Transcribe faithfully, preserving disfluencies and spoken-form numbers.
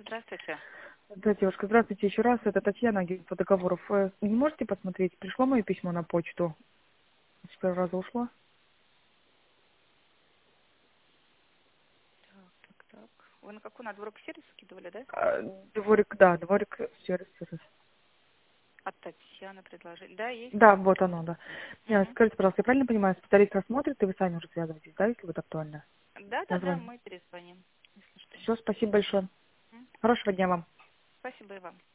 здравствуйте. Да, девушка, здравствуйте еще раз. Это Татьяна, агентство договоров. Э, Не можете посмотреть? Пришло мое письмо на почту. С первого раза ушло. Так, так, так. Вы на какую, на дворик сервис скидывали, да? А, Дворик, да, дворик сервис. сервис. От Татьяны предложили. Да, есть. Да, вот оно, да. Э, Мгм. Скажите, пожалуйста, я правильно понимаю, специалист рассмотрит, и вы сами уже связываетесь, да, если вот актуально? Да, да, да, Название. мы перезвоним, если что. Все, спасибо большое. М. Хорошего дня вам. Спасибо и вам.